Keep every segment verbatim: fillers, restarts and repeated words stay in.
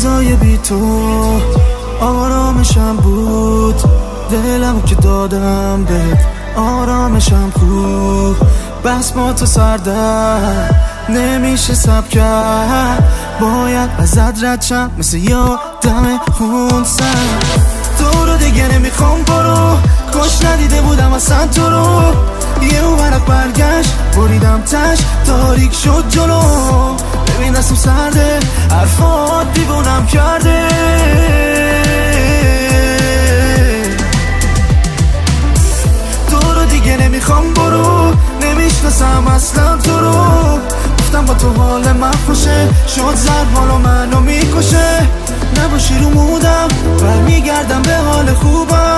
فضای بی تو آرامشم بود، دلم که دادم بهت آرامشم خوب. بس با تو سردر نمیشه سب کرد، باید ازت رد شم مثل یادم خون سر. تو رو دیگه نمیخوام برو، کاش ندیده بودم اصلا تو رو. یه ورق برگشت بریدم تش، تاریک شد جلو. ببین دستم سرده، حرفات دیوونم کرده. تو رو دیگه نمیخوام برو، نمیشناسم اصلا تو رو. گفتم با تو حال من خوشه، شد زد حالا منو میکشه. نباشی رو مودم برمیگردم به حال خوبم.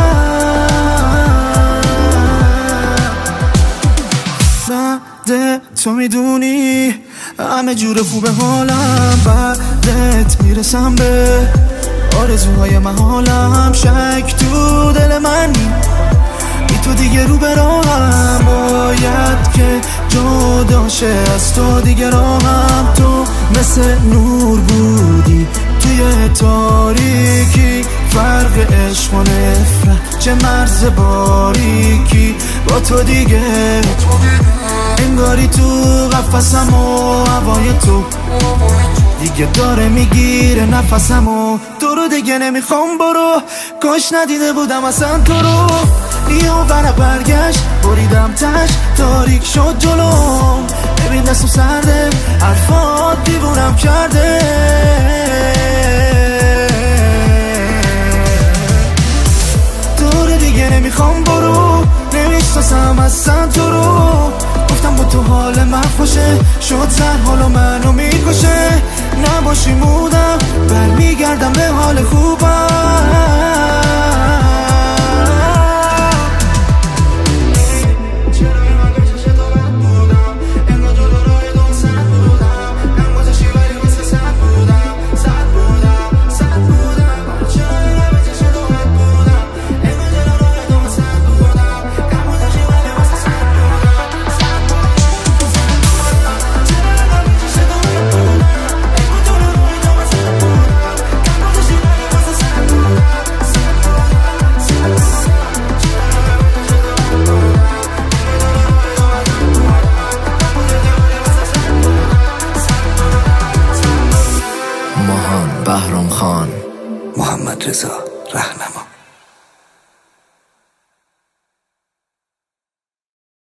بعد تو میدونی همه جور خوب حالم، بعدت میرسم به آرزوهای محالم. شک تو دل منی، بی تو دیگه رو به راهم. باید که جدا شه از تو دیگه راهم. تو مثل نور بودی توی تاریکی، فرق عشق و نفرت چه مرز باریکی. با تو دیگه انگاری تو قفسم و هوای تو دیگه داره میگیره نفسم. و تو رو دیگه نمیخوام برو، کاش ندیده بودم اصلا تو رو. یه ورق برگشت بریدم تش، تاریک شد جلو. ببین دستم سرده، حرفات دیوونم کرده. تو رو دیگه نمیخوام برو، نمیشناسم اصلا تو رو. گفتم با تو حال من خوشه، شد زن حالا منو میکشه. نباشی مودم برمیگردم به حال خوبم. بهرام خان، محمد رضا رهنما.